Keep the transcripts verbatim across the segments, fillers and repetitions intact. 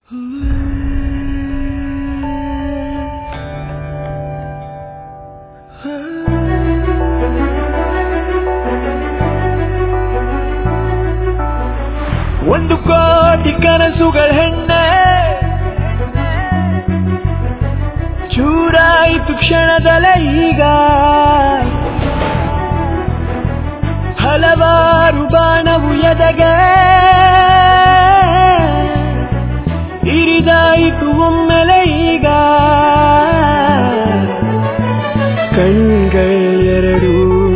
ಒಂದು ಕೋಟಿ ಕನಸುಗಳ ಹೆಣ್ಣೆ ಚೂರಾಯಿತು ಕ್ಷಣದಲ್ಲೇ ಈಗ ಹಲವಾರು ಬಾಣವು ಎದೆಗೆ ಇರಿದಾಯಿತು ಒಮ್ಮೆಲೆ ಈಗ ಕಣ್ಗಳೆರಡು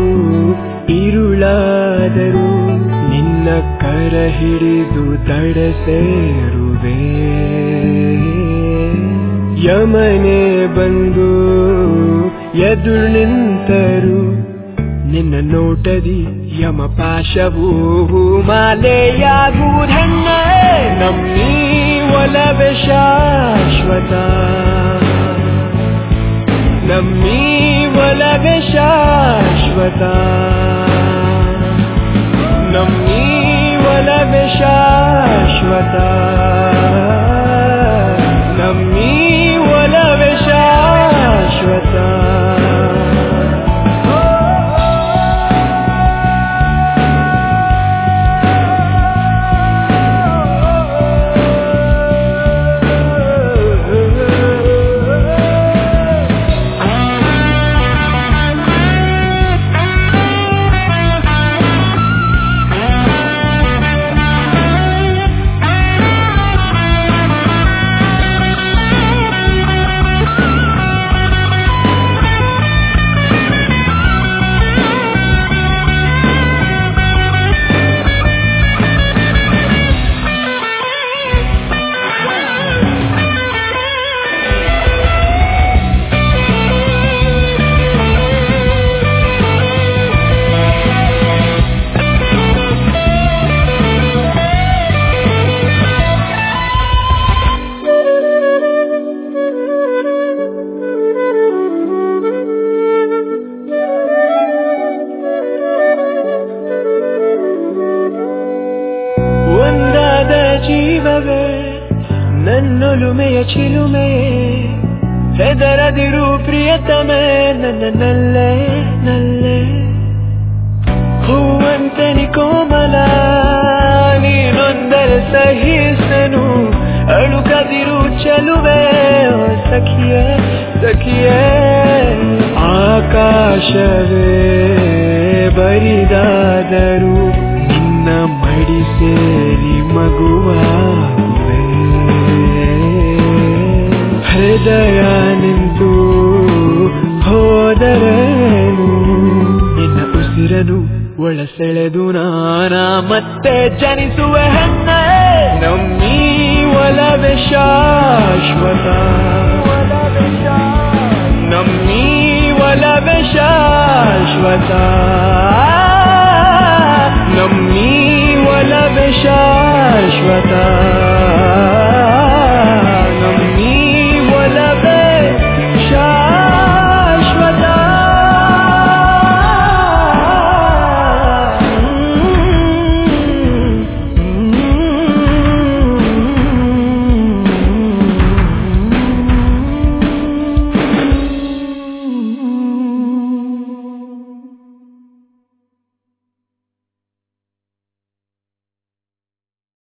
ഇരുಳಾದರೂ ನಿನ್ನ ಕರ ಹಿಡಿದು ದಡ ಸೇರುವೆ ಯಮನೆ ಬಂದು ಎದುರು ನಿಂತರು ನಿನ್ನ ನೋಟದಿ ಯಮ ಪಾಶವು ಮಾಲೆಯಾಗುವುದೆನ್ನೆ ನಮ್ಮೀ ಒಲವೇ ಶಾಶ್ವತ ನಮ್ಮೀ ಒಲವೇ ಶಾಶ್ವತ ನಮ್ಮೀ ಒಲವೇ ಶಾಶ್ವತ ನಮ್ಮೀ ಒಲವೇ ಶಾಶ್ವತ ಜೀವವೇ ನನ್ನೊಲುಮೆಯ ಚಿಲುಮೆ ಹೆದರದಿರು ಪ್ರಿಯತಮೆ ನನ್ನ ನಲ್ಲೆ ನಲ್ಲೆ ಹೂವಂತನಿ ಕೋಮಲ ನೀನೊಂದರ ಸಹಿಸನು ಅಳುಕದಿರು ಚಲುವೆ ಸಖಿಯೇ ಸಖಿಯೇ ಆಕಾಶವೇ ಬರಿದಾದರು ನಿನ್ನ ಮಡಿ ಸೇರಿ ಮಗುವಾಗುವೆ ಹೃದಯ ನಿಂತು ಹೋದರೇನು ನಿನ್ನ ಉಸಿರನು ಒಳಸೆಳೆದು ನಾನ ಮತ್ತೆ ಜನಿಸುವೆ ಹೆಣ್ಣೆ ನಮ್ಮೀ ಒಲವೇ ಶಾಶ್ವತ ನಮ್ಮೀ ಒಲವೇ ಶಾಶ್ವತ ನಮ್ಮೀ ಒಲವೇ ಶಾಶ್ವತ